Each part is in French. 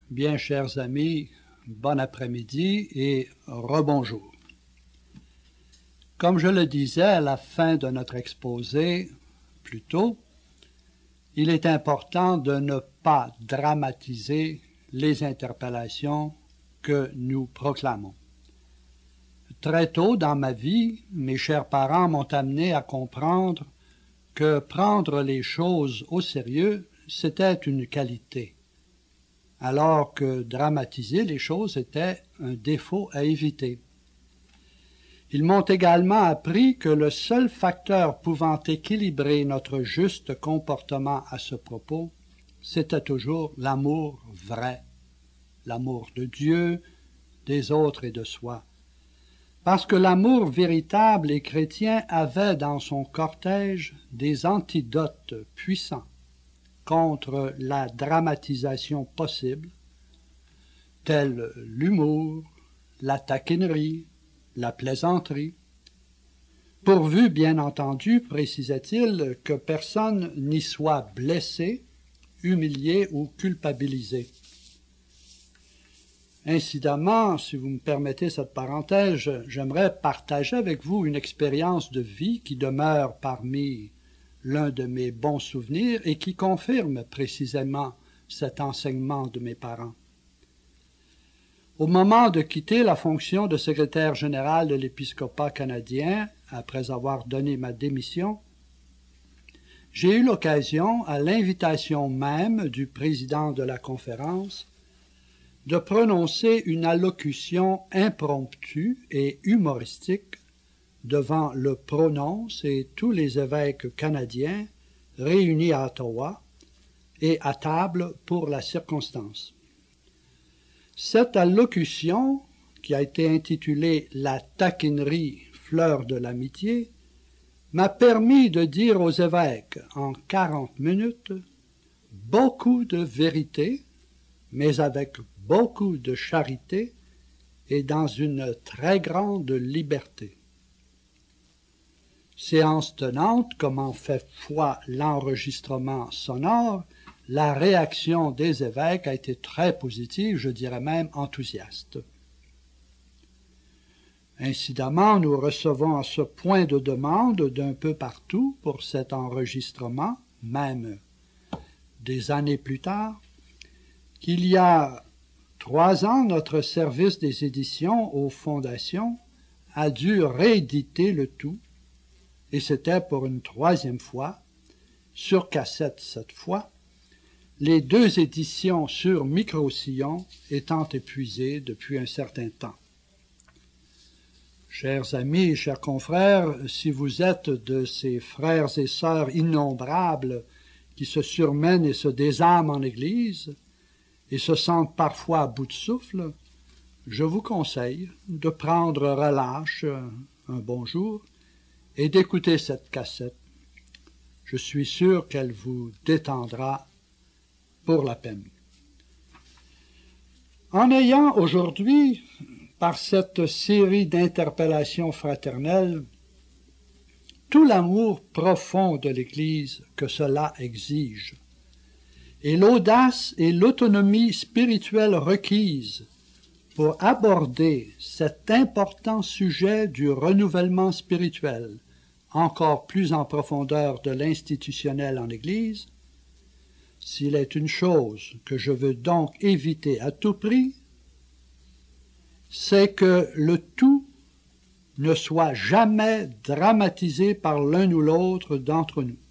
Bien, chers amis, bon après-midi et rebonjour. Comme je le disais à la fin de notre exposé plus tôt, il est important de ne pas dramatiser les interpellations que nous proclamons. Très tôt dans ma vie, mes chers parents m'ont amené à comprendre que prendre les choses au sérieux, c'était une qualité, alors que dramatiser les choses était un défaut à éviter. Ils m'ont également appris que le seul facteur pouvant équilibrer notre juste comportement à ce propos, c'était toujours l'amour vrai, l'amour de Dieu, des autres et de soi. Parce que l'amour véritable et chrétien avait dans son cortège des antidotes puissants contre la dramatisation possible, tels l'humour, la taquinerie, la plaisanterie, pourvu, bien entendu, précisait-il, que personne n'y soit blessé, humilié ou culpabilisé. Incidemment, si vous me permettez cette parenthèse, j'aimerais partager avec vous une expérience de vie qui demeure parmi l'un de mes bons souvenirs et qui confirme précisément cet enseignement de mes parents. Au moment de quitter la fonction de secrétaire général de l'épiscopat canadien, après avoir donné ma démission, j'ai eu l'occasion, à l'invitation même du président de la conférence, de prononcer une allocution impromptue et humoristique devant le prononce et tous les évêques canadiens réunis à Ottawa et à table pour la circonstance. Cette allocution, qui a été intitulée « La taquinerie, fleur de l'amitié », m'a permis de dire aux évêques en 40 minutes beaucoup de vérité, mais avec beaucoup de charité et dans une très grande liberté. Séance tenante, comme en fait foi l'enregistrement sonore, la réaction des évêques a été très positive, je dirais même enthousiaste. Incidemment, nous recevons à ce point de demande d'un peu partout pour cet enregistrement, même des années plus tard, qu'il y a 3 ans, notre service des éditions aux fondations a dû rééditer le tout, et c'était pour une 3e fois, sur cassette cette fois, les 2 éditions sur micro-sillon étant épuisées depuis un certain temps. Chers amis, chers confrères, si vous êtes de ces frères et sœurs innombrables qui se surmènent et se désarment en Église et se sentent parfois à bout de souffle, je vous conseille de prendre relâche un bon jour et d'écouter cette cassette. Je suis sûr qu'elle vous détendra pour la peine. En ayant aujourd'hui, par cette série d'interpellations fraternelles, tout l'amour profond de l'Église que cela exige, et l'audace et l'autonomie spirituelle requises pour aborder cet important sujet du renouvellement spirituel, encore plus en profondeur de l'institutionnel en Église, s'il est une chose que je veux donc éviter à tout prix, c'est que le tout ne soit jamais dramatisé par l'un ou l'autre d'entre nous.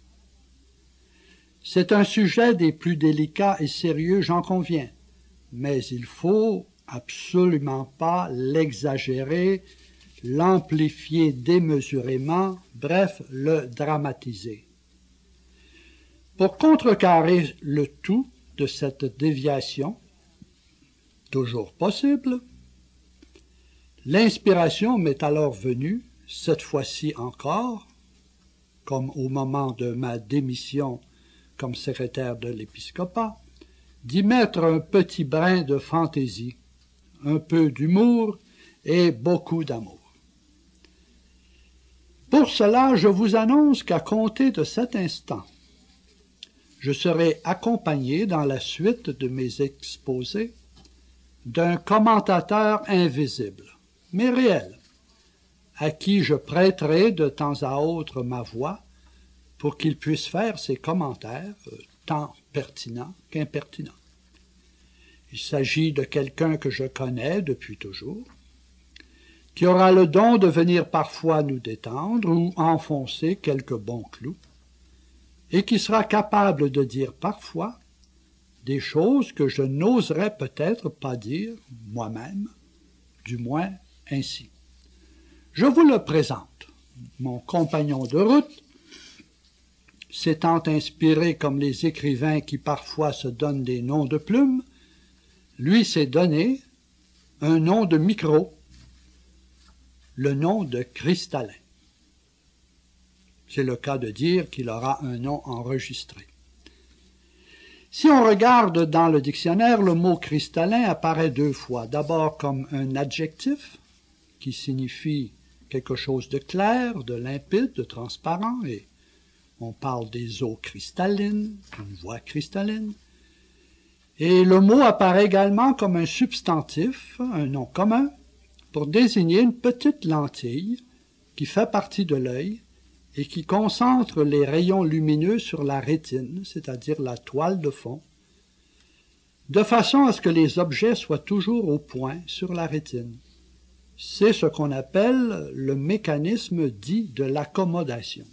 C'est un sujet des plus délicats et sérieux, j'en conviens, mais il faut absolument pas l'exagérer, l'amplifier démesurément, bref, le dramatiser. Pour contrecarrer le tout de cette déviation, toujours possible, l'inspiration m'est alors venue, cette fois-ci encore, comme au moment de ma démission comme secrétaire de l'épiscopat, d'y mettre un petit brin de fantaisie, un peu d'humour et beaucoup d'amour. Pour cela, je vous annonce qu'à compter de cet instant, je serai accompagné dans la suite de mes exposés d'un commentateur invisible, mais réel, à qui je prêterai de temps à autre ma voix pour qu'il puisse faire ses commentaires, tant pertinents qu'impertinents. Il s'agit de quelqu'un que je connais depuis toujours, qui aura le don de venir parfois nous détendre ou enfoncer quelques bons clous, et qui sera capable de dire parfois des choses que je n'oserais peut-être pas dire moi-même, du moins ainsi. Je vous le présente, mon compagnon de route, s'étant inspiré comme les écrivains qui parfois se donnent des noms de plumes, lui s'est donné un nom de micro, le nom de Cristallin. C'est le cas de dire qu'il aura un nom enregistré. Si on regarde dans le dictionnaire, le mot cristallin apparaît deux fois. D'abord comme un adjectif qui signifie quelque chose de clair, de limpide, de transparent, et on parle des eaux cristallines, d'une voix cristalline. Et le mot apparaît également comme un substantif, un nom commun, pour désigner une petite lentille qui fait partie de l'œil et qui concentre les rayons lumineux sur la rétine, c'est-à-dire la toile de fond, de façon à ce que les objets soient toujours au point sur la rétine. C'est ce qu'on appelle le mécanisme dit de l'accommodation.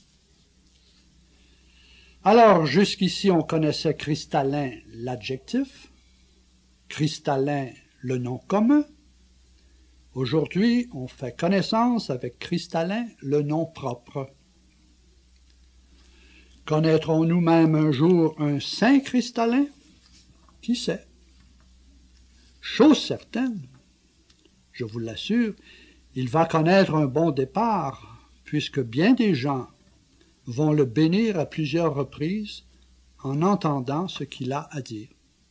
Alors, jusqu'ici, on connaissait cristallin, l'adjectif, cristallin, le nom commun. Aujourd'hui, on fait connaissance avec cristallin, le nom propre. Connaîtrons-nous même un jour un saint cristallin? Qui sait? Chose certaine, je vous l'assure, il va connaître un bon départ, puisque bien des gens vont le bénir à plusieurs reprises en entendant ce qu'il a à dire.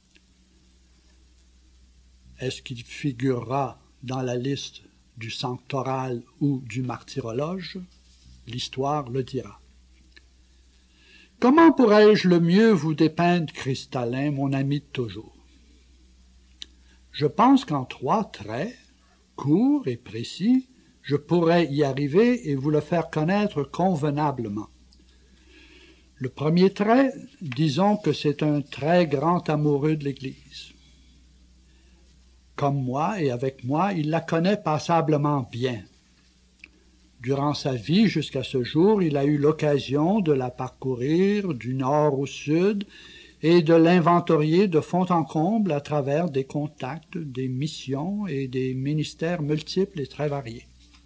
Est-ce qu'il figurera dans la liste du sanctoral ou du martyrologe? L'histoire le dira. Comment pourrais-je le mieux vous dépeindre, Cristallin, mon ami de toujours? Je pense qu'en 3 traits, courts et précis, je pourrais y arriver et vous le faire connaître convenablement. Le premier trait, disons que c'est un très grand amoureux de l'Église. Comme moi et avec moi, il la connaît passablement bien. Durant sa vie, jusqu'à ce jour, il a eu l'occasion de la parcourir du nord au sud et de l'inventorier de fond en comble à travers des contacts, des missions et des ministères multiples et très variés.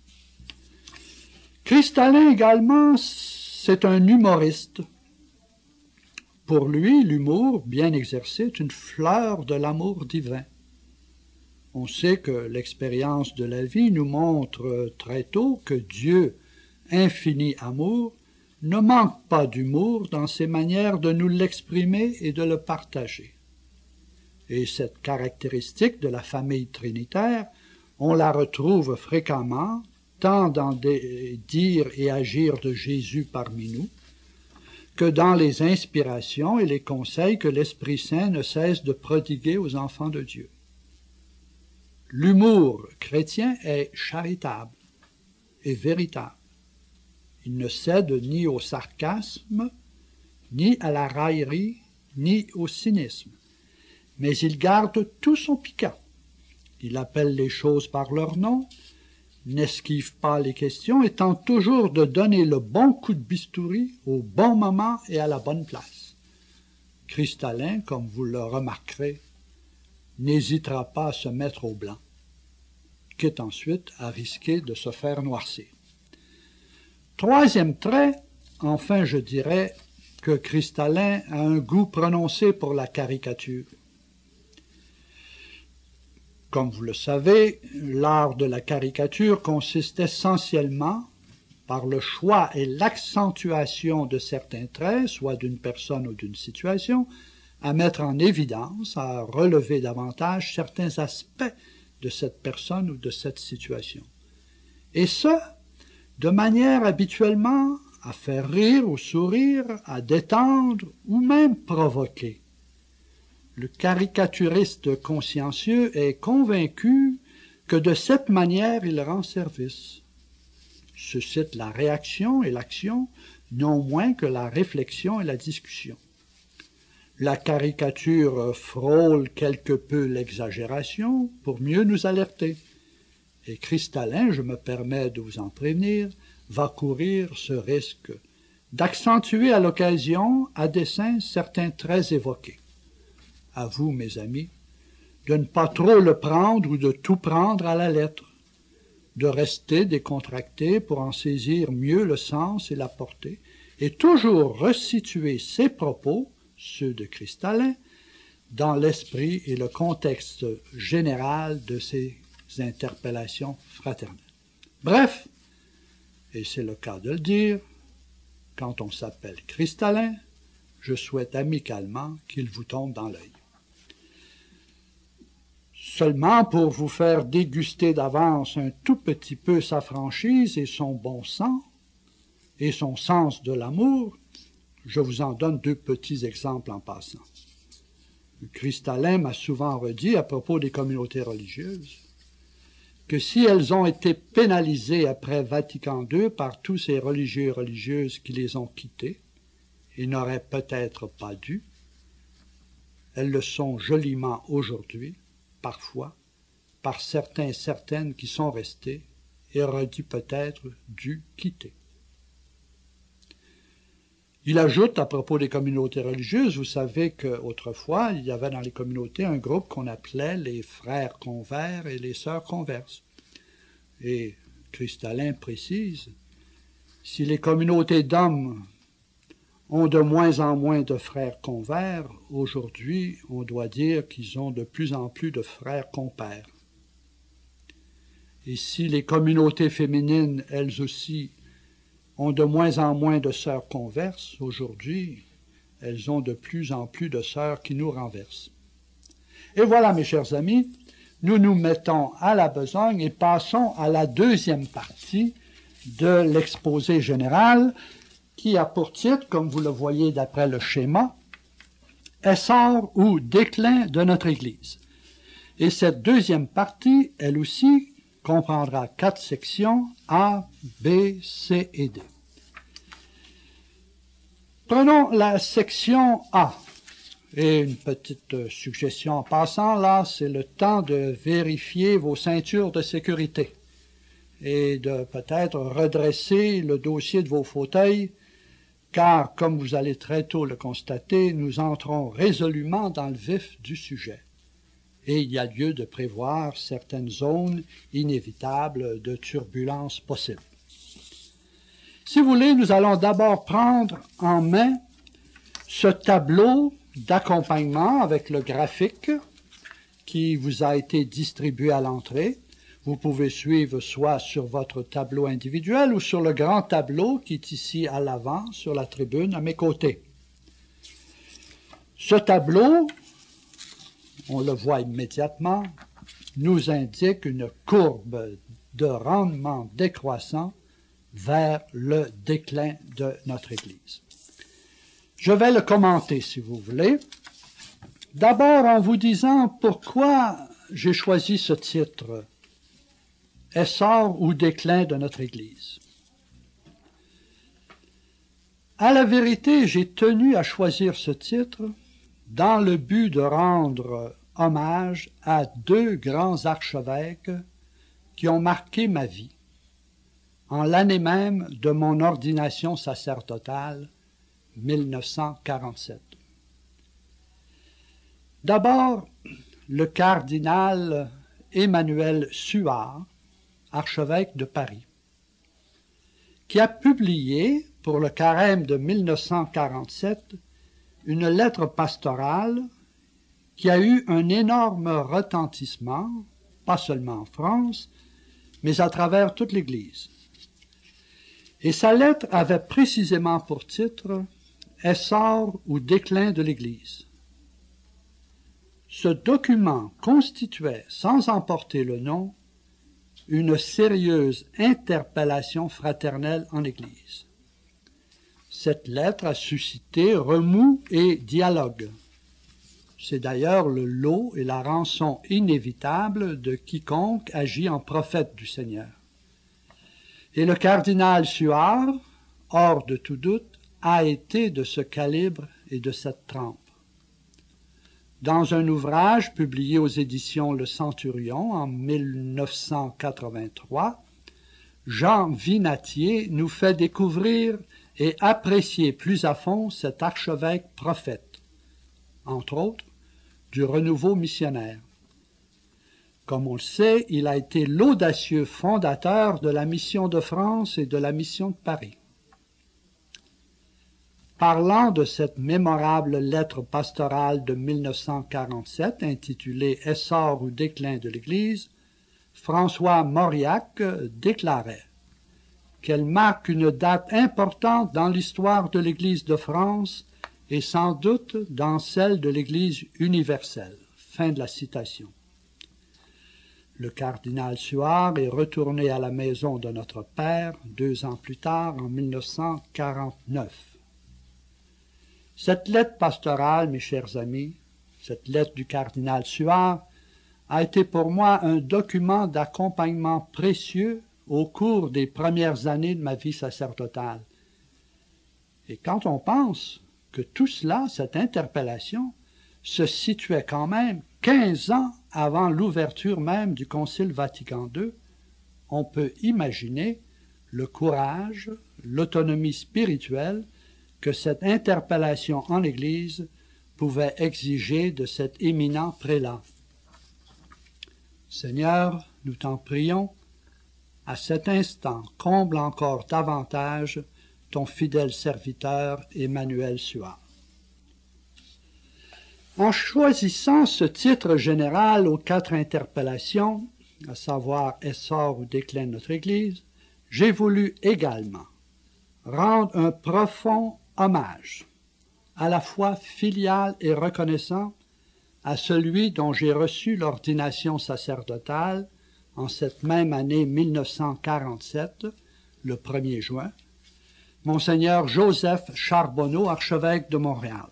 Cristallin également, c'est un humoriste. Pour lui, l'humour, bien exercé, est une fleur de l'amour divin. On sait que l'expérience de la vie nous montre très tôt que Dieu, infini amour, ne manque pas d'humour dans ses manières de nous l'exprimer et de le partager. Et cette caractéristique de la famille trinitaire, on la retrouve fréquemment, tant dans des dires et agirs de Jésus parmi nous, que dans les inspirations et les conseils que l'Esprit Saint ne cesse de prodiguer aux enfants de Dieu. L'humour chrétien est charitable et véritable. Il ne cède ni au sarcasme, ni à la raillerie, ni au cynisme, mais il garde tout son piquant. Il appelle les choses par leur nom, n'esquive pas les questions et tente toujours de donner le bon coup de bistouri au bon moment et à la bonne place. Cristallin, comme vous le remarquerez, n'hésitera pas à se mettre au blanc, quitte ensuite à risquer de se faire noircir. Troisième trait, enfin je dirais que Cristallin a un goût prononcé pour la caricature. Comme vous le savez, l'art de la caricature consiste essentiellement, par le choix et l'accentuation de certains traits, soit d'une personne ou d'une situation, à mettre en évidence, à relever davantage certains aspects de cette personne ou de cette situation. Et ce, de manière habituellement à faire rire ou sourire, à détendre ou même provoquer. Le caricaturiste consciencieux est convaincu que de cette manière il rend service. Suscite la réaction et l'action, non moins que la réflexion et la discussion. La caricature frôle quelque peu l'exagération pour mieux nous alerter. Et Cristallin, je me permets de vous en prévenir, va courir ce risque d'accentuer à l'occasion, à dessein, certains traits évoqués. À vous, mes amis, de ne pas trop le prendre ou de tout prendre à la lettre, de rester décontracté pour en saisir mieux le sens et la portée, et toujours resituer ses propos, ceux de Cristallin, dans l'esprit et le contexte général de ces interpellations fraternelles. Bref, et c'est le cas de le dire, quand on s'appelle Cristallin, je souhaite amicalement qu'il vous tombe dans l'œil. Seulement pour vous faire déguster d'avance un tout petit peu sa franchise et son bon sens et son sens de l'amour, je vous en donne deux petits exemples en passant. Cristallin m'a souvent redit à propos des communautés religieuses que si elles ont été pénalisées après Vatican II par tous ces religieux et religieuses qui les ont quittées et n'auraient peut-être pas dû, elles le sont joliment aujourd'hui, parfois, par certains et certaines qui sont restés et auraient dû peut-être dû quitter. Il ajoute à propos des communautés religieuses, vous savez qu'autrefois, il y avait dans les communautés un groupe qu'on appelait les frères convers et les sœurs converses. Et Cristallin précise, si les communautés d'hommes ont de moins en moins de frères convers, aujourd'hui, on doit dire qu'ils ont de plus en plus de frères compères. Et si les communautés féminines, elles aussi, ont de moins en moins de sœurs converses, aujourd'hui, elles ont de plus en plus de sœurs qui nous renversent. Et voilà, mes chers amis, nous nous mettons à la besogne et passons à la deuxième partie de l'exposé général, qui a pour titre, comme vous le voyez d'après le schéma, « Essor ou déclin de notre Église ». Et cette deuxième partie, elle aussi, comprendra 4 sections, A, B, C et D. Prenons la section A. Et une petite suggestion en passant, là, c'est le temps de vérifier vos ceintures de sécurité et de peut-être redresser le dossier de vos fauteuils, car, comme vous allez très tôt le constater, nous entrons résolument dans le vif du sujet. Et il y a lieu de prévoir certaines zones inévitables de turbulences possibles. Si vous voulez, nous allons d'abord prendre en main ce tableau d'accompagnement avec le graphique qui vous a été distribué à l'entrée. Vous pouvez suivre soit sur votre tableau individuel ou sur le grand tableau qui est ici à l'avant, sur la tribune, à mes côtés. Ce tableau, on le voit immédiatement, nous indique une courbe de rendement décroissant vers le déclin de notre Église. Je vais le commenter, si vous voulez. D'abord, en vous disant pourquoi j'ai choisi ce titre, « Essor ou déclin de notre Église ». À la vérité, j'ai tenu à choisir ce titre dans le but de rendre hommage à 2 grands archevêques qui ont marqué ma vie, en l'année même de mon ordination sacerdotale, 1947. D'abord, le cardinal Emmanuel Suard, archevêque de Paris, qui a publié, pour le carême de 1947, une lettre pastorale qui a eu un énorme retentissement, pas seulement en France, mais à travers toute l'Église. Et sa lettre avait précisément pour titre « Essor ou déclin de l'Église ». Ce document constituait, sans en porter le nom, une sérieuse interpellation fraternelle en Église. Cette lettre a suscité remous et dialogue. C'est d'ailleurs le lot et la rançon inévitable de quiconque agit en prophète du Seigneur. Et le cardinal Suard, hors de tout doute, a été de ce calibre et de cette trempe. Dans un ouvrage publié aux éditions Le Centurion en 1983, Jean Vinatier nous fait découvrir et apprécier plus à fond cet archevêque prophète, entre autres, du renouveau missionnaire. Comme on le sait, il a été l'audacieux fondateur de la mission de France et de la mission de Paris. Parlant de cette mémorable lettre pastorale de 1947 intitulée « Essor ou déclin de l'Église », François Mauriac déclarait qu'elle marque une date importante dans l'histoire de l'Église de France et sans doute dans celle de l'Église universelle. Fin de la citation. Le cardinal Suard est retourné à la maison de notre Père 2 ans plus tard, en 1949. Cette lettre pastorale, mes chers amis, cette lettre du cardinal Suard, a été pour moi un document d'accompagnement précieux au cours des premières années de ma vie sacerdotale. Et quand on pense que tout cela, cette interpellation, se situait quand même 15 ans avant l'ouverture même du Concile Vatican II, on peut imaginer le courage, l'autonomie spirituelle que cette interpellation en l'Église pouvait exiger de cet éminent prélat. Seigneur, nous t'en prions, à cet instant, comble encore davantage ton fidèle serviteur Emmanuel Suard. En choisissant ce titre général aux 4 interpellations, à savoir Essor ou déclin de notre Église, j'ai voulu également rendre un profond hommage, à la fois filial et reconnaissant, à celui dont j'ai reçu l'ordination sacerdotale en cette même année 1947, le 1er juin, Monseigneur Joseph Charbonneau, archevêque de Montréal.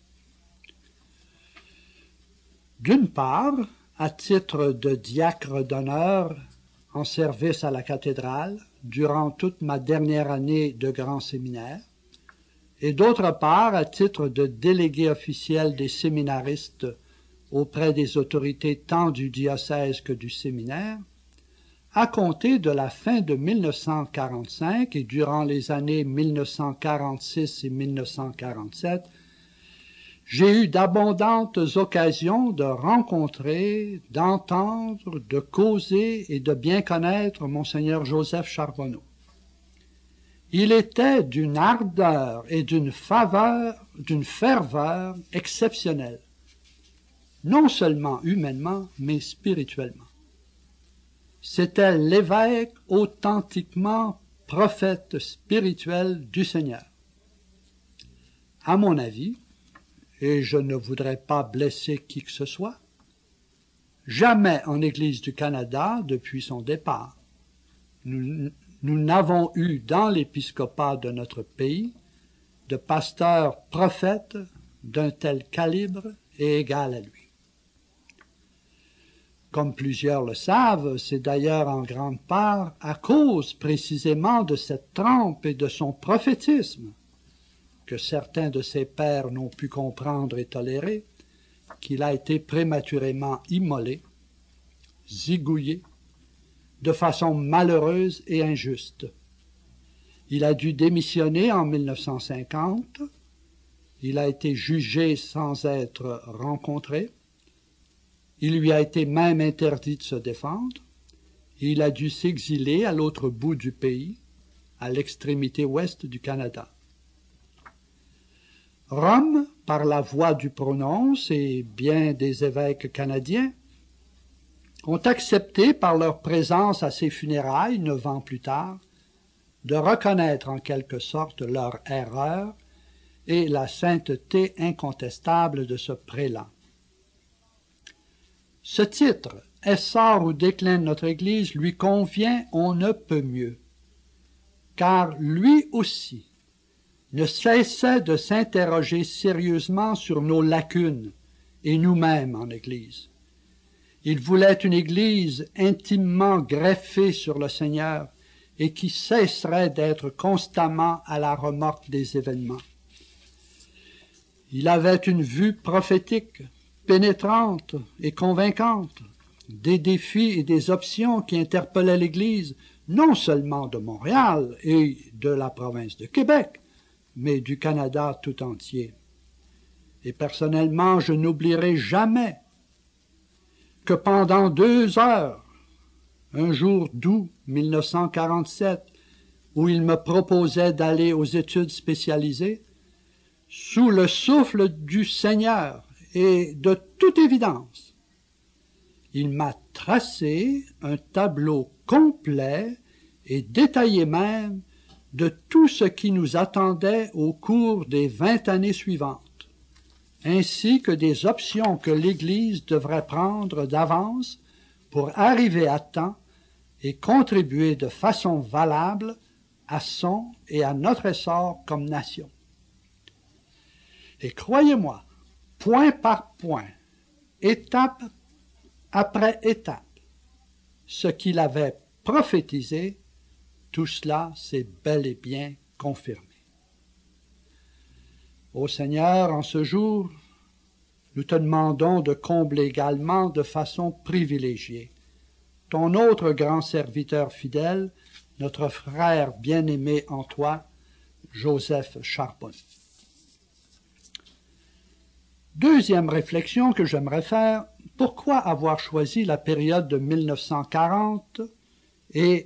D'une part, à titre de diacre d'honneur en service à la cathédrale durant toute ma dernière année de grand séminaire, et d'autre part, à titre de délégué officiel des séminaristes auprès des autorités tant du diocèse que du séminaire, à compter de la fin de 1945 et durant les années 1946 et 1947, j'ai eu d'abondantes occasions de rencontrer, d'entendre, de causer et de bien connaître Monseigneur Joseph Charbonneau. Il était d'une ardeur et d'une ferveur exceptionnelle, non seulement humainement, mais spirituellement. C'était l'évêque authentiquement prophète spirituel du Seigneur. À mon avis, et je ne voudrais pas blesser qui que ce soit, jamais en Église du Canada, depuis son départ, nous n'avons eu dans l'épiscopat de notre pays de pasteur prophète d'un tel calibre et égal à lui. Comme plusieurs le savent, c'est d'ailleurs en grande part à cause précisément de cette trempe et de son prophétisme que certains de ses pairs n'ont pu comprendre et tolérer, qu'il a été prématurément immolé, zigouillé, de façon malheureuse et injuste. Il a dû démissionner en 1950, il a été jugé sans être rencontré, il lui a été même interdit de se défendre, et il a dû s'exiler à l'autre bout du pays, à l'extrémité ouest du Canada. Rome, par la voix du prononce et bien des évêques canadiens, ont accepté par leur présence à ses funérailles 9 ans plus tard de reconnaître en quelque sorte leur erreur et la sainteté incontestable de ce prélat. Ce titre, Essor ou déclin de notre Église, lui convient on ne peut mieux, car lui aussi ne cessait de s'interroger sérieusement sur nos lacunes et nous-mêmes en Église. Il voulait une Église intimement greffée sur le Seigneur et qui cesserait d'être constamment à la remorque des événements. Il avait une vue prophétique, pénétrante et convaincante, des défis et des options qui interpellaient l'Église, non seulement de Montréal et de la province de Québec, mais du Canada tout entier. Et personnellement, je n'oublierai jamais que pendant 2 heures, un jour d'août 1947, où il me proposait d'aller aux études spécialisées, sous le souffle du Seigneur et de toute évidence, il m'a tracé un tableau complet et détaillé même de tout ce qui nous attendait au cours des 20 années suivantes, ainsi que des options que l'Église devrait prendre d'avance pour arriver à temps et contribuer de façon valable à son et à notre essor comme nation. Et croyez-moi, point par point, étape après étape, ce qu'il avait prophétisé, tout cela s'est bel et bien confirmé. Ô Seigneur, en ce jour, nous te demandons de combler également de façon privilégiée ton autre grand serviteur fidèle, notre frère bien-aimé en toi, Joseph Charbonne. Deuxième réflexion que j'aimerais faire, pourquoi avoir choisi la période de 1940 et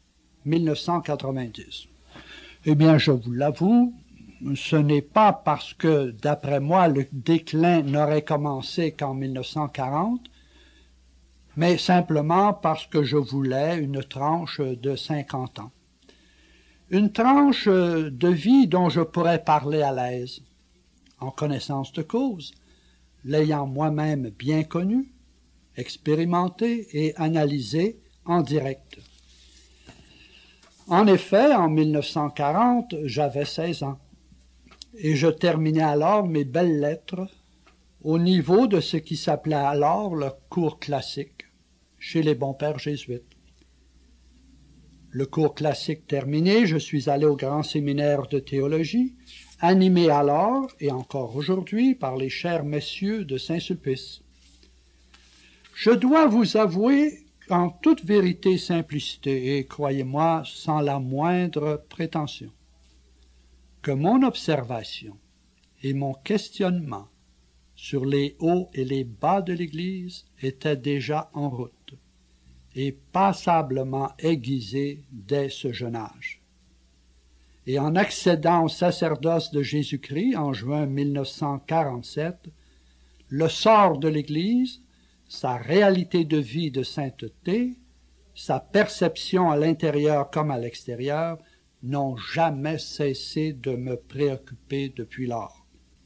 1990? Eh bien, je vous l'avoue, ce n'est pas parce que, d'après moi, le déclin n'aurait commencé qu'en 1940, mais simplement parce que je voulais une tranche de 50 ans. Une tranche de vie dont je pourrais parler à l'aise, en connaissance de cause, l'ayant moi-même bien connu, expérimenté et analysé en direct. En effet, en 1940, j'avais 16 ans et je terminais alors mes belles lettres au niveau de ce qui s'appelait alors le cours classique chez les bons pères jésuites. Le cours classique terminé, je suis allé au grand séminaire de théologie, animé alors et encore aujourd'hui par les chers messieurs de Saint-Sulpice. Je dois vous avouer en toute vérité et simplicité, et croyez-moi, sans la moindre prétention, que mon observation et mon questionnement sur les hauts et les bas de l'Église étaient déjà en route et passablement aiguisés dès ce jeune âge. Et en accédant au sacerdoce de Jésus-Christ en juin 1947, le sort de l'Église, sa réalité de vie de sainteté, sa perception à l'intérieur comme à l'extérieur, n'ont jamais cessé de me préoccuper depuis lors.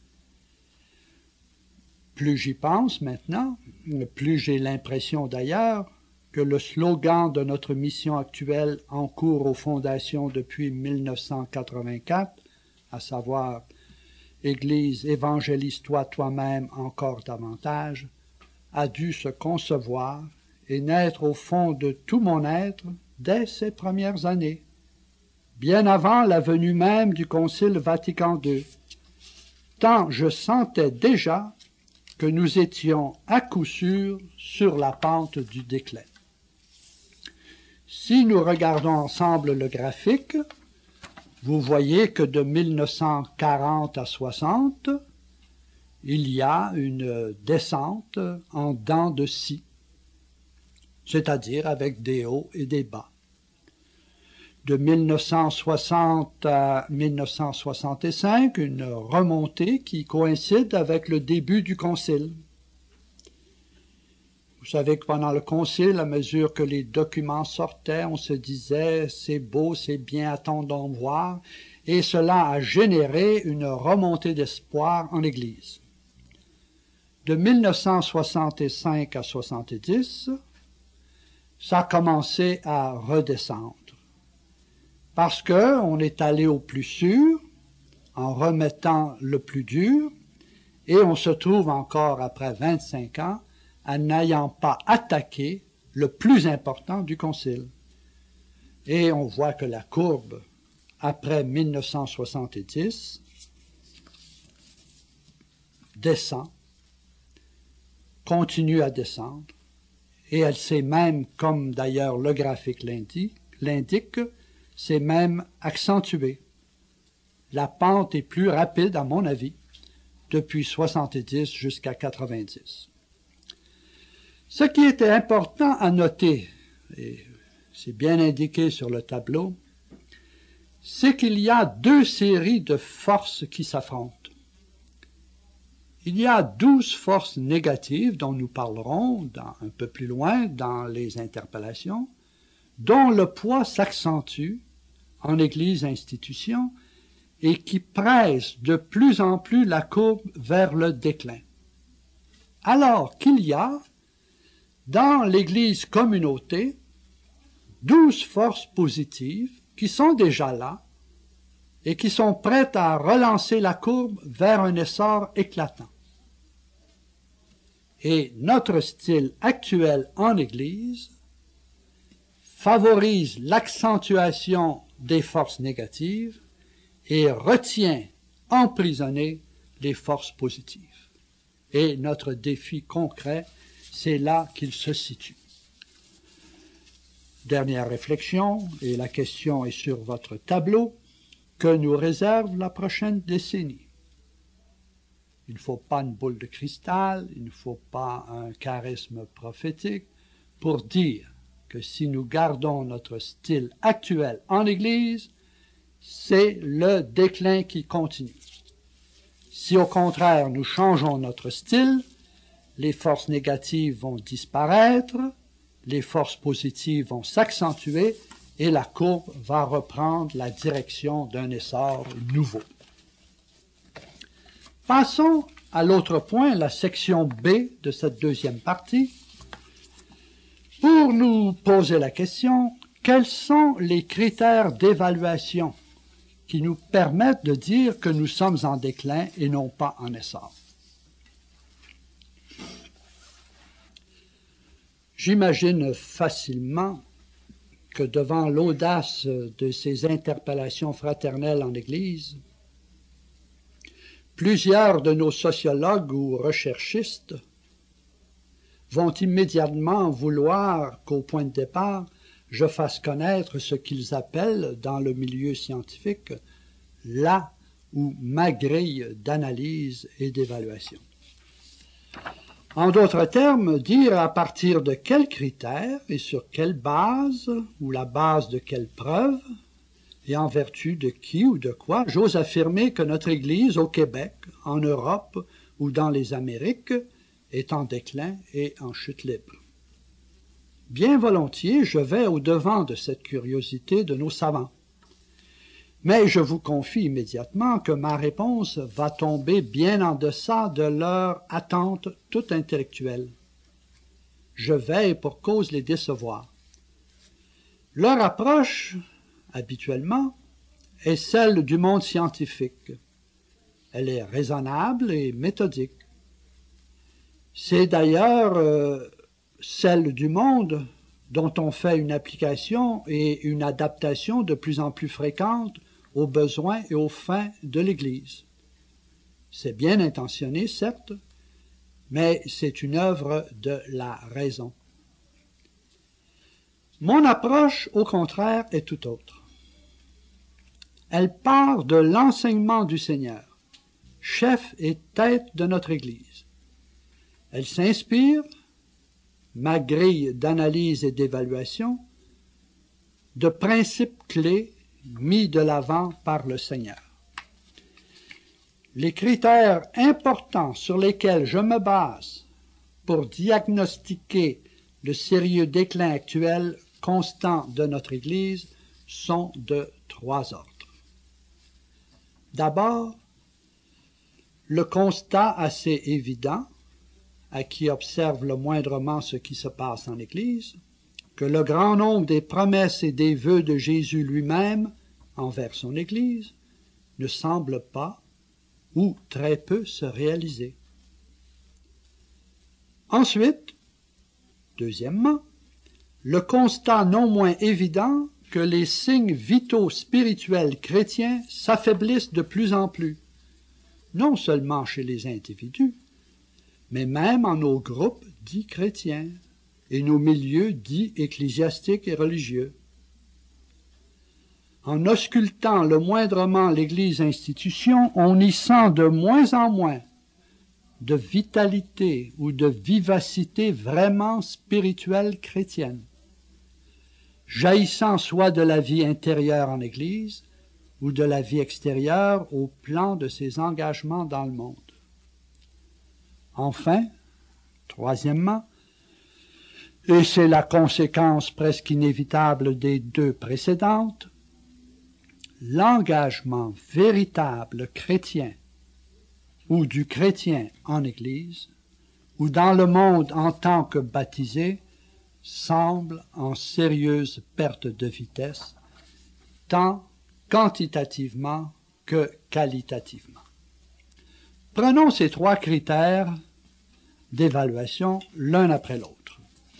Plus j'y pense maintenant, plus j'ai l'impression d'ailleurs que le slogan de notre mission actuelle en cours aux fondations depuis 1984, à savoir « Église, évangélise-toi toi-même encore davantage », a dû se concevoir et naître au fond de tout mon être dès ces premières années, bien avant la venue même du Concile Vatican II, tant je sentais déjà que nous étions à coup sûr sur la pente du déclin. Si nous regardons ensemble le graphique, vous voyez que de 1940 à 60, il y a une descente en dents de scie, c'est-à-dire avec des hauts et des bas. De 1960 à 1965, une remontée qui coïncide avec le début du Concile. Vous savez que pendant le Concile, à mesure que les documents sortaient, on se disait « c'est beau, c'est bien, attendons voir », et cela a généré une remontée d'espoir en l'Église. De 1965 à 70, ça a commencé à redescendre. Parce qu'on est allé au plus sûr, en remettant le plus dur, et on se trouve encore après 25 ans à n'ayant pas attaqué le plus important du concile. Et on voit que la courbe, après 1970, descend, continue à descendre, et elle s'est même, comme d'ailleurs le graphique l'indique, s'est même accentuée. La pente est plus rapide, à mon avis, depuis 70 jusqu'à 90. Ce qui était important à noter, et c'est bien indiqué sur le tableau, c'est qu'il y a deux séries de forces qui s'affrontent. Il y a 12 forces négatives dont nous parlerons un peu plus loin dans les interpellations, dont le poids s'accentue en Église-institution et qui pressent de plus en plus la courbe vers le déclin. Alors qu'il y a, dans l'Église communauté, 12 forces positives qui sont déjà là et qui sont prêtes à relancer la courbe vers un essor éclatant. Et notre style actuel en Église favorise l'accentuation des forces négatives et retient emprisonnées les forces positives. Et notre défi concret, c'est là qu'il se situe. Dernière réflexion, et la question est sur votre tableau, que nous réserve la prochaine décennie? Il ne faut pas une boule de cristal, il ne faut pas un charisme prophétique pour dire que si nous gardons notre style actuel en Église, c'est le déclin qui continue. Si au contraire nous changeons notre style, les forces négatives vont disparaître, les forces positives vont s'accentuer et la courbe va reprendre la direction d'un essor nouveau. Passons à l'autre point, la section B de cette deuxième partie, pour nous poser la question, quels sont les critères d'évaluation qui nous permettent de dire que nous sommes en déclin et non pas en essor? J'imagine facilement que devant l'audace de ces interpellations fraternelles en Église, plusieurs de nos sociologues ou recherchistes vont immédiatement vouloir qu'au point de départ, je fasse connaître ce qu'ils appellent dans le milieu scientifique la ou ma grille d'analyse et d'évaluation. En d'autres termes, dire à partir de quels critères et sur quelle base, ou la base de quelle preuve, et en vertu de qui ou de quoi, j'ose affirmer que notre Église au Québec, en Europe ou dans les Amériques est en déclin et en chute libre. Bien volontiers, je vais au-devant de cette curiosité de nos savants. Mais je vous confie immédiatement que ma réponse va tomber bien en deçà de leur attente toute intellectuelle. Je vais pour cause les décevoir. Leur approche, habituellement, est celle du monde scientifique. Elle est raisonnable et méthodique. C'est d'ailleurs celle du monde dont on fait une application et une adaptation de plus en plus fréquente aux besoins et aux fins de l'Église. C'est bien intentionné, certes, mais c'est une œuvre de la raison. Mon approche, au contraire, est tout autre. Elle part de l'enseignement du Seigneur, chef et tête de notre Église. Elle s'inspire, ma grille d'analyse et d'évaluation, de principes clés mis de l'avant par le Seigneur. Les critères importants sur lesquels je me base pour diagnostiquer le sérieux déclin actuel constant de notre Église sont de 3 ordres. D'abord, le constat assez évident, à qui observe le moindrement ce qui se passe en l'Église, que le grand nombre des promesses et des vœux de Jésus lui-même envers son Église ne semble pas ou très peu se réaliser. Ensuite, deuxièmement, le constat non moins évident que les signes vitaux spirituels chrétiens s'affaiblissent de plus en plus, non seulement chez les individus, mais même en nos groupes dits chrétiens et nos milieux dits ecclésiastiques et religieux. En auscultant le moindrement l'Église institution, on y sent de moins en moins de vitalité ou de vivacité vraiment spirituelle chrétienne, jaillissant soit de la vie intérieure en Église ou de la vie extérieure au plan de ses engagements dans le monde. Enfin, troisièmement, et c'est la conséquence presque inévitable des deux précédentes, l'engagement véritable chrétien ou du chrétien en Église ou dans le monde en tant que baptisé semble en sérieuse perte de vitesse, tant quantitativement que qualitativement. Prenons ces trois critères d'évaluation l'un après l'autre.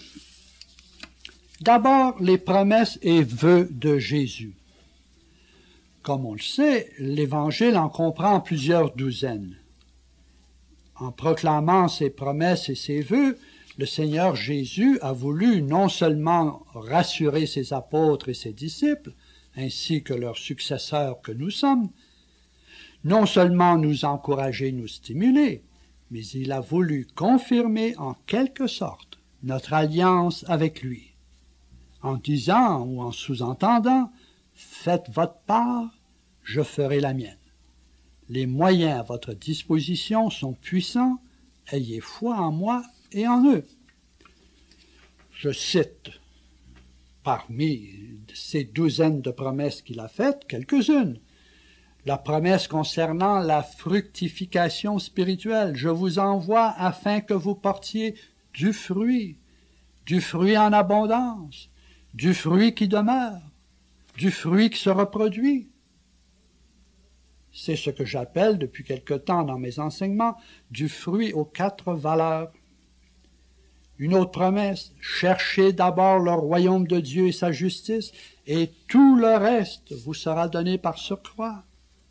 D'abord, les promesses et vœux de Jésus. Comme on le sait, l'Évangile en comprend plusieurs douzaines. En proclamant ses promesses et ses vœux, le Seigneur Jésus a voulu non seulement rassurer ses apôtres et ses disciples, ainsi que leurs successeurs que nous sommes, non seulement nous encourager, nous stimuler, mais il a voulu confirmer en quelque sorte notre alliance avec lui, en disant ou en sous-entendant « Faites votre part, je ferai la mienne. Les moyens à votre disposition sont puissants, ayez foi en moi et en eux. » Je cite parmi ces douzaines de promesses qu'il a faites, quelques-unes. La promesse concernant la fructification spirituelle. Je vous envoie afin que vous portiez du fruit en abondance, du fruit qui demeure, du fruit qui se reproduit. C'est ce que j'appelle depuis quelque temps dans mes enseignements du fruit aux 4 valeurs. Une autre promesse, cherchez d'abord le royaume de Dieu et sa justice, et tout le reste vous sera donné par surcroît.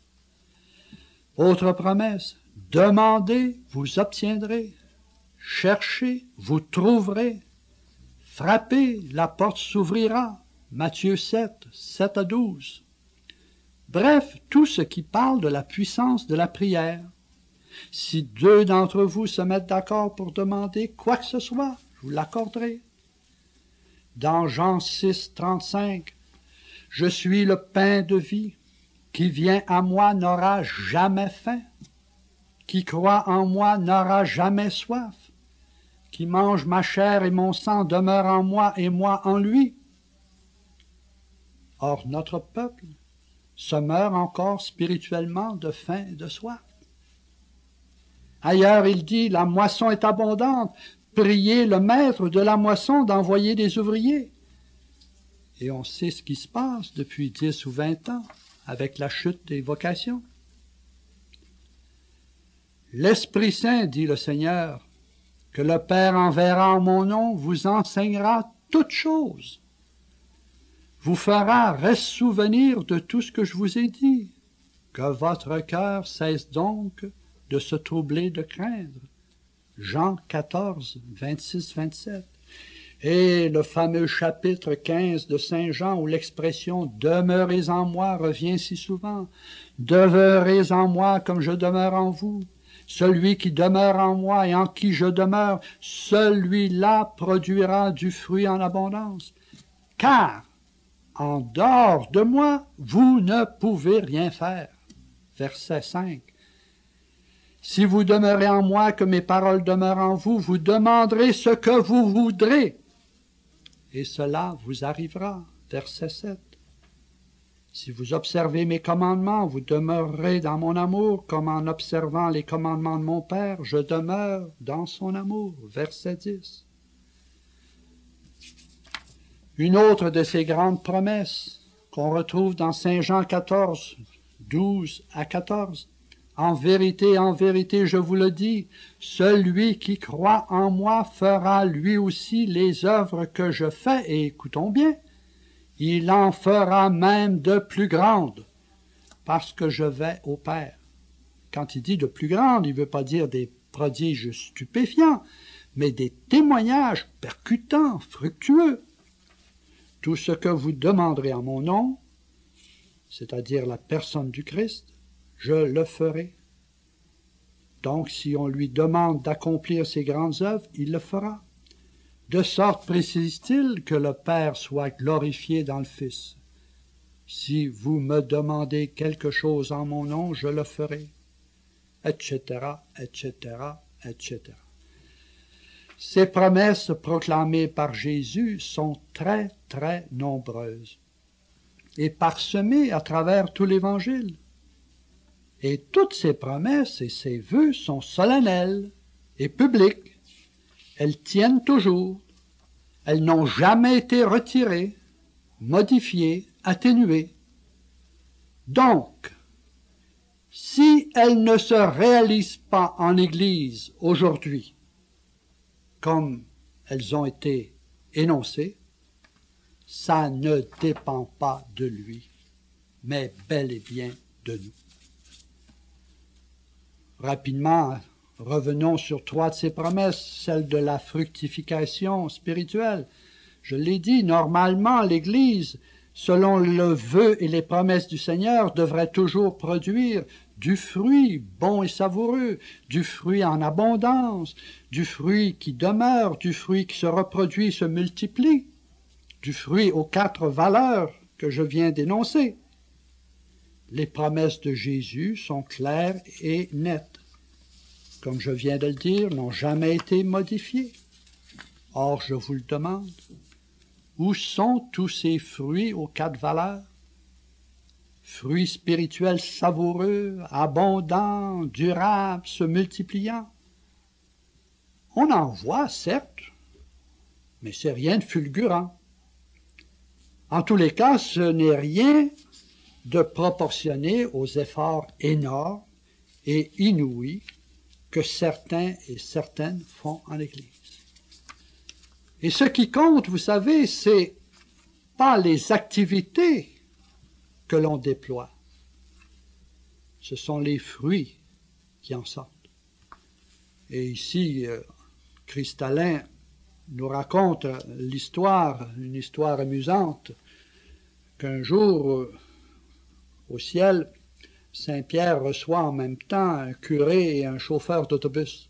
Autre promesse, demandez, vous obtiendrez. Cherchez, vous trouverez. Frappez, la porte s'ouvrira. Matthieu 7, 7 à 12. Bref, tout ce qui parle de la puissance de la prière. Si 2 d'entre vous se mettent d'accord pour demander quoi que ce soit, je vous l'accorderai. Dans Jean 6, 35, « Je suis le pain de vie. Qui vient à moi n'aura jamais faim. Qui croit en moi n'aura jamais soif. Qui mange ma chair et mon sang demeure en moi et moi en lui. » Or, notre peuple se meurt encore spirituellement de faim et de soif. Ailleurs, il dit, la moisson est abondante, priez le maître de la moisson d'envoyer des ouvriers. Et on sait ce qui se passe depuis 10 ou 20 ans avec la chute des vocations. L'Esprit Saint, dit le Seigneur, que le Père enverra en mon nom, vous enseignera toutes choses, vous fera ressouvenir de tout ce que je vous ai dit. Que votre cœur cesse donc de se troubler de craindre. Jean 14, 26-27. Et le fameux chapitre 15 de Saint Jean où l'expression « Demeurez en moi » revient si souvent. « Demeurez en moi comme je demeure en vous. Celui qui demeure en moi et en qui je demeure, celui-là produira du fruit en abondance. Car en dehors de moi, vous ne pouvez rien faire. » Verset 5. Si vous demeurez en moi, que mes paroles demeurent en vous, vous demanderez ce que vous voudrez, et cela vous arrivera. Verset 7. Si vous observez mes commandements, vous demeurerez dans mon amour, comme en observant les commandements de mon Père, je demeure dans son amour. Verset 10. Une autre de ces grandes promesses qu'on retrouve dans Saint Jean 14, 12 à 14. En vérité, je vous le dis, celui qui croit en moi fera lui aussi les œuvres que je fais, et écoutons bien, il en fera même de plus grandes, parce que je vais au Père. Quand il dit de plus grandes, il ne veut pas dire des prodiges stupéfiants, mais des témoignages percutants, fructueux. Tout ce que vous demanderez en mon nom, c'est-à-dire la personne du Christ, je le ferai. Donc, si on lui demande d'accomplir ces grandes œuvres, il le fera. De sorte, précise-t-il, que le Père soit glorifié dans le Fils. Si vous me demandez quelque chose en mon nom, je le ferai, etc., etc., etc. Ces promesses proclamées par Jésus sont très, très nombreuses et parsemées à travers tout l'Évangile. Et toutes ces promesses et ces vœux sont solennels et publics. Elles tiennent toujours. Elles n'ont jamais été retirées, modifiées, atténuées. Donc, si elles ne se réalisent pas en Église aujourd'hui, comme elles ont été énoncées, ça ne dépend pas de lui, mais bel et bien de nous. Rapidement, revenons sur 3 de ces promesses, celle de la fructification spirituelle. Je l'ai dit, normalement, l'Église, selon le vœu et les promesses du Seigneur, devrait toujours produire du fruit bon et savoureux, du fruit en abondance, du fruit qui demeure, du fruit qui se reproduit, se multiplie, du fruit aux 4 valeurs que je viens d'énoncer. Les promesses de Jésus sont claires et nettes. Comme je viens de le dire, n'ont jamais été modifiées. Or, je vous le demande, où sont tous ces fruits aux 4 valeurs? Fruits spirituels savoureux, abondants, durables, se multipliant. On en voit, certes, mais c'est rien de fulgurant. En tous les cas, ce n'est rien de proportionné aux efforts énormes et inouïs que certains et certaines font en Église. Et ce qui compte, vous savez, c'est pas les activités que l'on déploie. Ce sont les fruits qui en sortent. Et ici, Cristallin nous raconte l'histoire, une histoire amusante, qu'un jour, au ciel, Saint-Pierre reçoit en même temps un curé et un chauffeur d'autobus.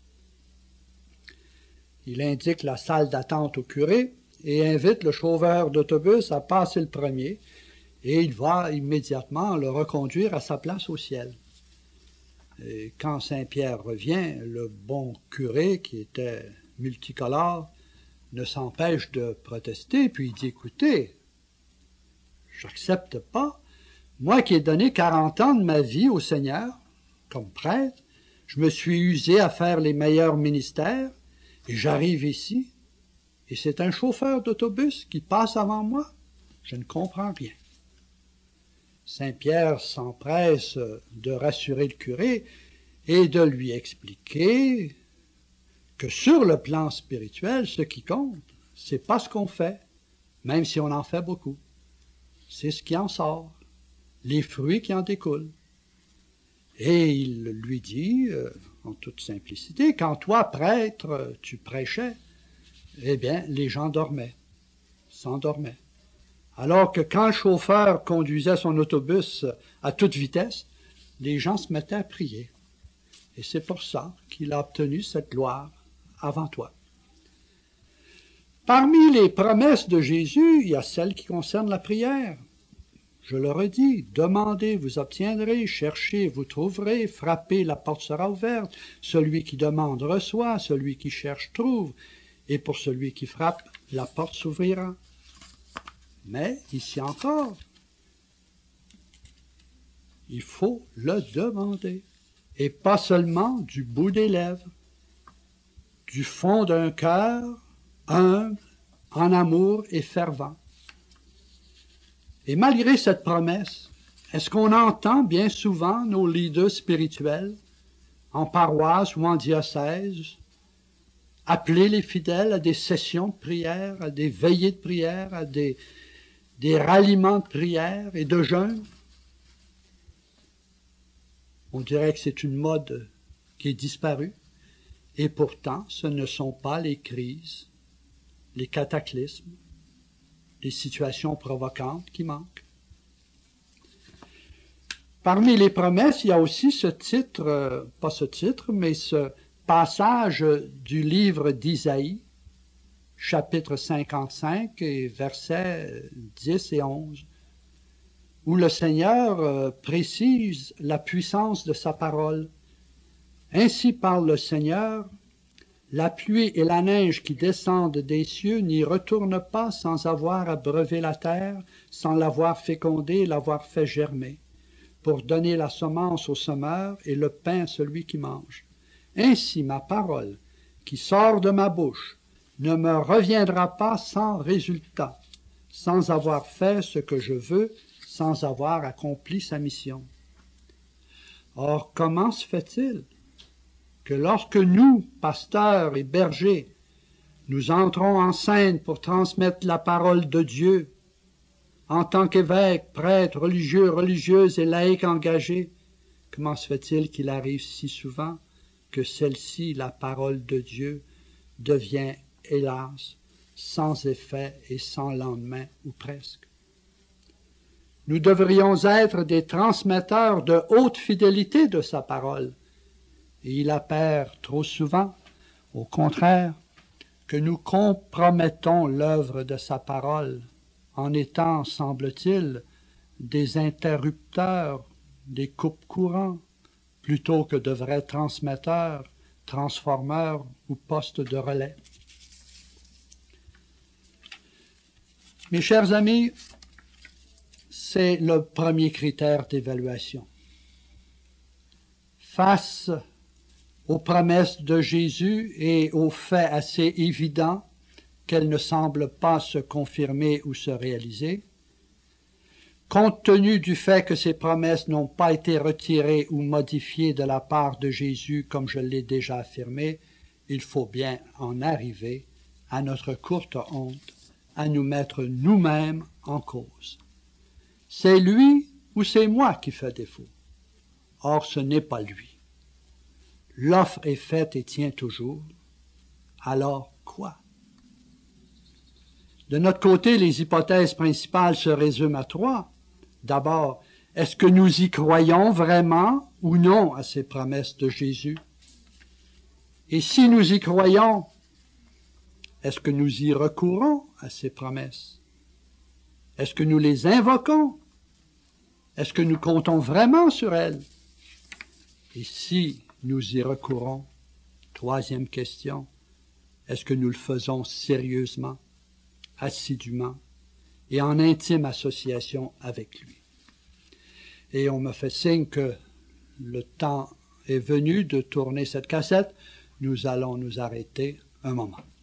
Il indique la salle d'attente au curé et invite le chauffeur d'autobus à passer le premier, et il va immédiatement le reconduire à sa place au ciel. Et quand Saint-Pierre revient, le bon curé, qui était multicolore, ne s'empêche de protester, puis il dit, écoutez, j'accepte pas. Moi qui ai donné 40 ans de ma vie au Seigneur, comme prêtre, je me suis usé à faire les meilleurs ministères, et j'arrive ici, et c'est un chauffeur d'autobus qui passe avant moi. Je ne comprends rien. Saint-Pierre s'empresse de rassurer le curé et de lui expliquer que sur le plan spirituel, ce qui compte, c'est pas ce qu'on fait, même si on en fait beaucoup. C'est ce qui en sort, les fruits qui en découlent. Et il lui dit, en toute simplicité, quand toi, prêtre, tu prêchais, eh bien, les gens dormaient, s'endormaient. Alors que quand le chauffeur conduisait son autobus à toute vitesse, les gens se mettaient à prier. Et c'est pour ça qu'il a obtenu cette gloire avant toi. Parmi les promesses de Jésus, il y a celles qui concernent la prière. Je le redis, demandez, vous obtiendrez, cherchez, vous trouverez, frappez, la porte sera ouverte. Celui qui demande reçoit, celui qui cherche trouve, et pour celui qui frappe, la porte s'ouvrira. Mais, ici encore, il faut le demander, et pas seulement du bout des lèvres, du fond d'un cœur humble, en amour et fervent. Et malgré cette promesse, Est-ce qu'on entend bien souvent nos leaders spirituels, en paroisse ou en diocèse, appeler les fidèles à des sessions de prière, à des veillées de prière, à des ralliements de prière et de jeûne? On dirait que c'est une mode qui est disparue, et pourtant ce ne sont pas les crises, les cataclysmes, les situations provocantes qui manquent. Parmi les promesses, il y a aussi ce titre, pas ce titre, mais ce passage du livre d'Isaïe, chapitre 55 et versets 10 et 11, où le Seigneur précise la puissance de sa parole. Ainsi parle le Seigneur, la pluie et la neige qui descendent des cieux n'y retournent pas sans avoir abreuvé la terre, sans l'avoir fécondée et l'avoir fait germer, pour donner la semence au semeur et le pain à celui qui mange. Ainsi ma parole, qui sort de ma bouche, ne me reviendra pas sans résultat, sans avoir fait ce que je veux, sans avoir accompli sa mission. Or, comment se fait-il que lorsque nous, pasteurs et bergers, nous entrons en scène pour transmettre la parole de Dieu, en tant qu'évêques, prêtres, religieux, religieuses et laïcs engagés, comment se fait-il qu'il arrive si souvent que celle-ci, la parole de Dieu, devient, hélas, sans effet et sans lendemain, ou presque? Nous devrions être des transmetteurs de haute fidélité de sa parole, et il apparaît trop souvent, au contraire, que nous compromettons l'œuvre de sa parole en étant, semble-t-il, des interrupteurs, des coupes-courants, plutôt que de vrais transmetteurs, transformeurs ou postes de relais. Mes chers amis, c'est le premier critère d'évaluation. Face aux promesses de Jésus et aux faits assez évidents qu'elles ne semblent pas se confirmer ou se réaliser, compte tenu du fait que ces promesses n'ont pas été retirées ou modifiées de la part de Jésus, comme je l'ai déjà affirmé, il faut bien en arriver, à notre courte honte, à nous mettre nous-mêmes en cause. C'est lui ou c'est moi qui fait défaut? Or, ce n'est pas lui. L'offre est faite et tient toujours. Alors, quoi? De notre côté, les hypothèses principales se résument à trois. D'abord, est-ce que nous y croyons vraiment ou non à ces promesses de Jésus? Et si nous y croyons, est-ce que nous y recourons à ces promesses? Est-ce que nous les invoquons? Est-ce que nous comptons vraiment sur elles? Et si nous y recourons, troisième question, est-ce que nous le faisons sérieusement, assidûment et en intime association avec lui? Et on me fait signe que le temps est venu de tourner cette cassette. Nous allons nous arrêter un moment.